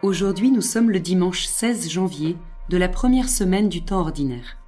Aujourd'hui, nous sommes le dimanche 16 janvier de la première semaine du temps ordinaire.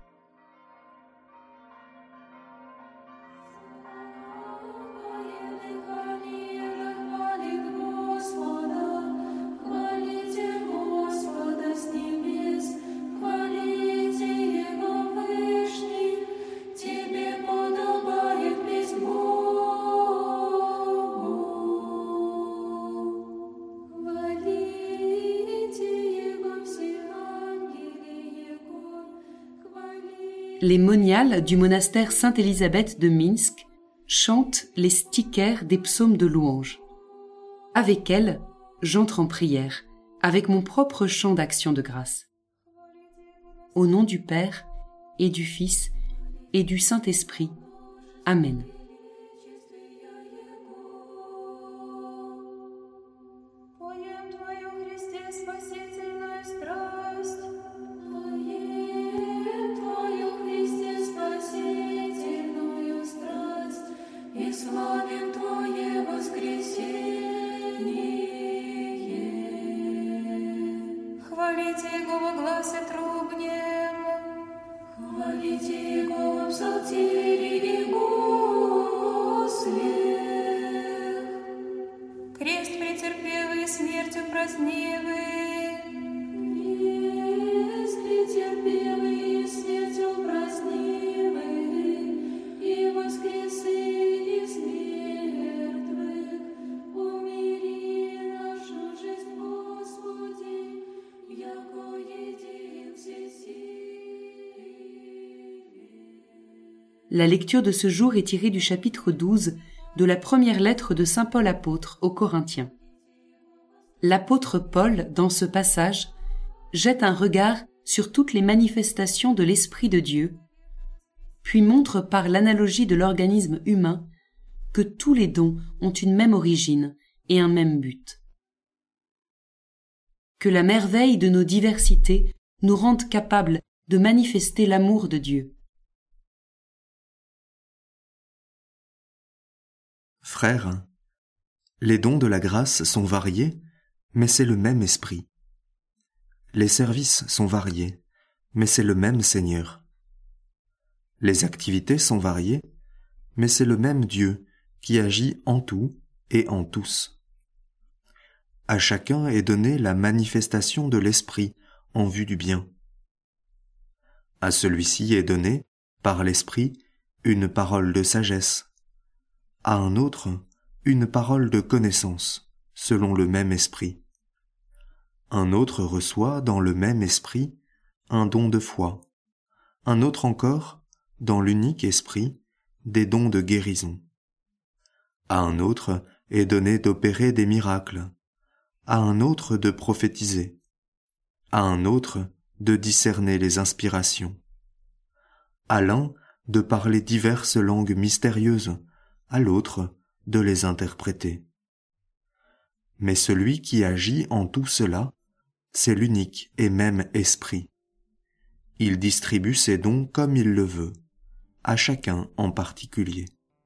Les moniales du monastère Sainte-Élisabeth de Minsk chantent les stichères des psaumes de louange. Avec elles, j'entre en prière, avec mon propre chant d'action de grâce. Au nom du Père, et du Fils, et du Saint-Esprit. Amen. Хвалите Его во гласе трубнем, хвалите Его во псалтире и гуслях. Крест претерпевый, смертью праздневый, крест претерпевый, смертью праздневый, и воскресы из мертвых, умири нашу жизнь, Господи. La lecture de ce jour est tirée du chapitre 12 de la première lettre de saint Paul apôtre aux Corinthiens. L'apôtre Paul, dans ce passage, jette un regard sur toutes les manifestations de l'Esprit de Dieu, puis montre par l'analogie de l'organisme humain que tous les dons ont une même origine et un même but. Que la merveille de nos diversités nous rende capables de manifester l'amour de Dieu. Frères, les dons de la grâce sont variés, mais c'est le même Esprit. Les services sont variés, mais c'est le même Seigneur. Les activités sont variées, mais c'est le même Dieu qui agit en tout et en tous. À chacun est donnée la manifestation de l'Esprit en vue du bien. À celui-ci est donnée, par l'Esprit, une parole de sagesse, à un autre, une parole de connaissance, selon le même esprit. Un autre reçoit, dans le même esprit, un don de foi. Un autre encore, dans l'unique esprit, des dons de guérison. À un autre est donné d'opérer des miracles. À un autre de prophétiser. À un autre de discerner les inspirations. À l'un de parler diverses langues mystérieuses, à l'autre de les interpréter. Mais celui qui agit en tout cela, c'est l'unique et même Esprit. Il distribue ses dons comme il le veut, à chacun en particulier.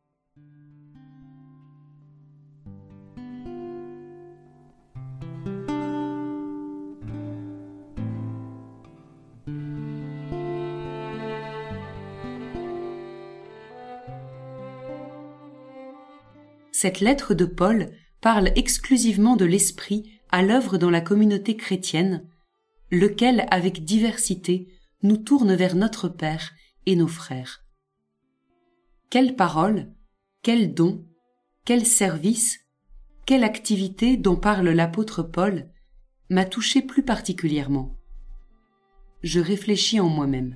Cette lettre de Paul parle exclusivement de l'Esprit à l'œuvre dans la communauté chrétienne, lequel, avec diversité, nous tourne vers notre Père et nos frères. Quelle parole, quel don, quel service, quelle activité dont parle l'apôtre Paul m'a touché plus particulièrement. Je réfléchis en moi-même.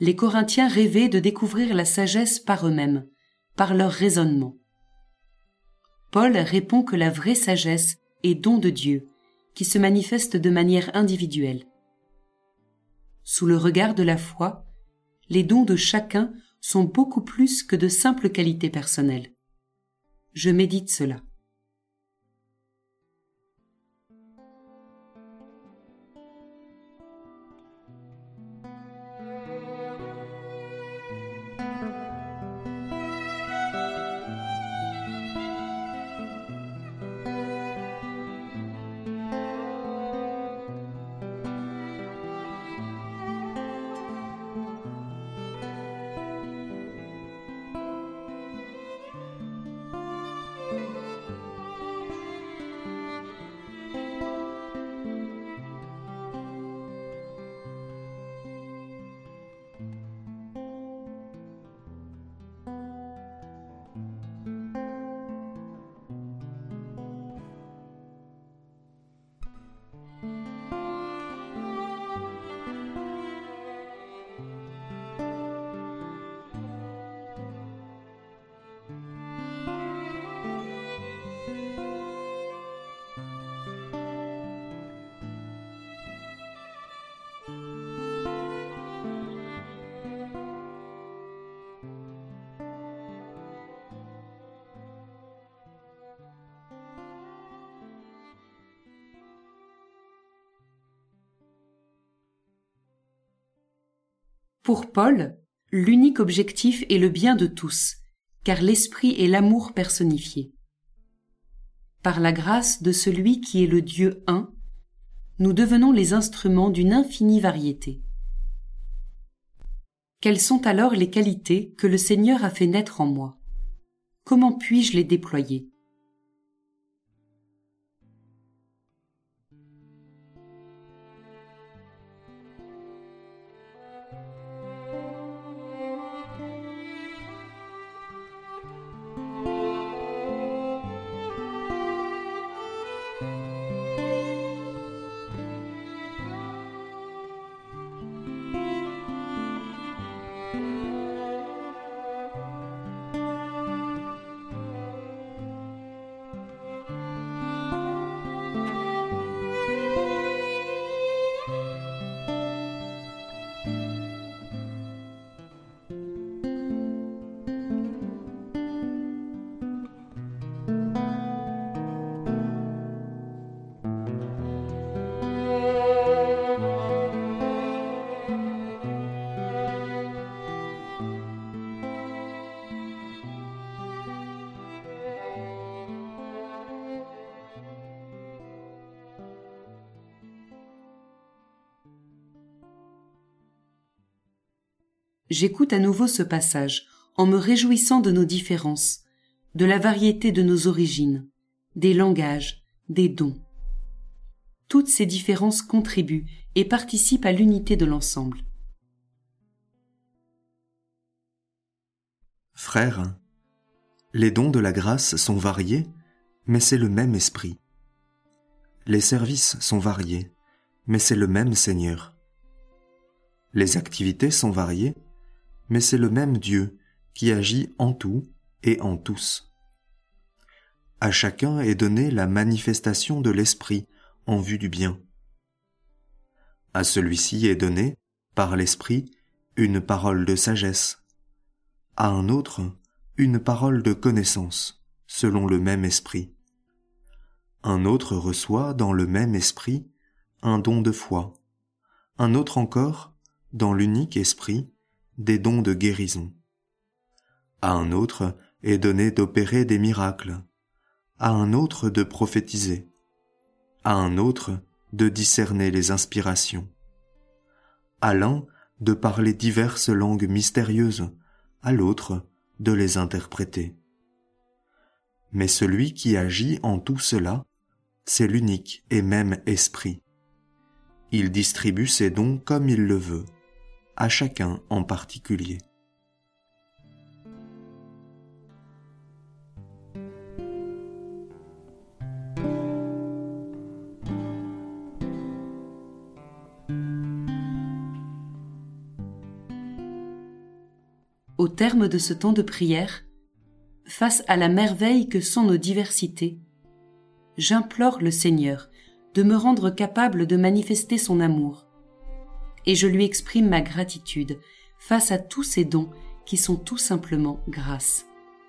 les Corinthiens rêvaient de découvrir la sagesse par eux-mêmes, par leur raisonnement. Paul répond que la vraie sagesse est don de Dieu, qui se manifeste de manière individuelle. Sous le regard de la foi, les dons de chacun sont beaucoup plus que de simples qualités personnelles. Je médite cela. Pour Paul, l'unique objectif est le bien de tous, car l'Esprit est l'amour personnifié. Par la grâce de celui qui est le Dieu un, nous devenons les instruments d'une infinie variété. Quelles sont alors les qualités que le Seigneur a fait naître en moi? Comment puis-je les déployer? J'écoute à nouveau ce passage en me réjouissant de nos différences, de la variété de nos origines, des langages, des dons. Toutes ces différences contribuent et participent à l'unité de l'ensemble. Frères, les dons de la grâce sont variés, mais c'est le même Esprit. Les services sont variés, mais c'est le même Seigneur. Les activités sont variées, mais c'est le même Dieu qui agit en tout et en tous. À chacun est donnée la manifestation de l'Esprit en vue du bien. À celui-ci est donnée, par l'Esprit, une parole de sagesse, à un autre, une parole de connaissance, selon le même Esprit. Un autre reçoit dans le même Esprit un don de foi, un autre encore, dans l'unique Esprit, des dons de guérison. À un autre est donné d'opérer des miracles, à un autre de prophétiser, à un autre de discerner les inspirations, à l'un de parler diverses langues mystérieuses, à l'autre de les interpréter. Mais celui qui agit en tout cela, c'est l'unique et même Esprit. Il distribue ses dons comme il le veut, à chacun en particulier. au terme de ce temps de prière, face à la merveille que sont nos diversités, j'implore le Seigneur de me rendre capable de manifester son amour, et je lui exprime ma gratitude face à tous ces dons qui sont tout simplement grâce.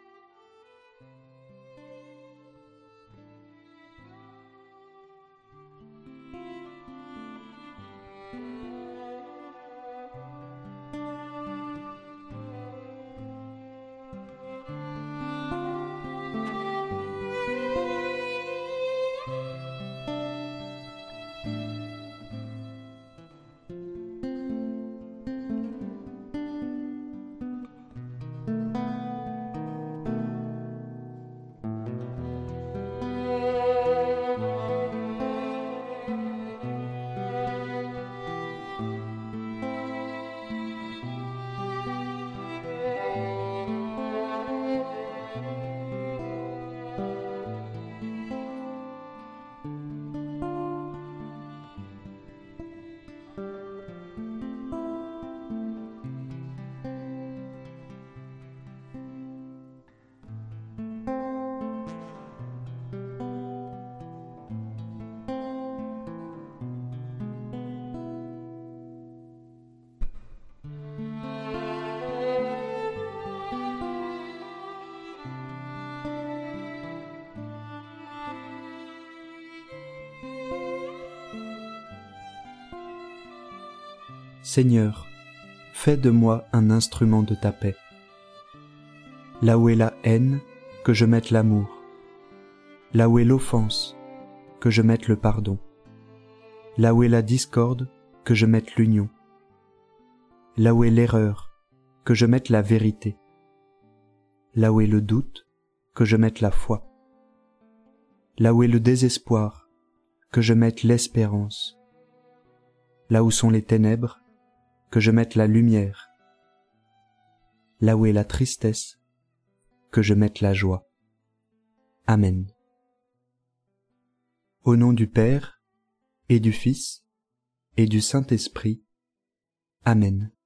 Seigneur, fais de moi un instrument de ta paix. Là où est la haine, que je mette l'amour. Là où est l'offense, que je mette le pardon. Là où est la discorde, que je mette l'union. Là où est l'erreur, que je mette la vérité. Là où est le doute, que je mette la foi. Là où est le désespoir, que je mette l'espérance. Là où sont les ténèbres, que je mette la lumière. Là où est la tristesse, que je mette la joie. Amen. Au nom du Père, et du Fils, et du Saint-Esprit. Amen.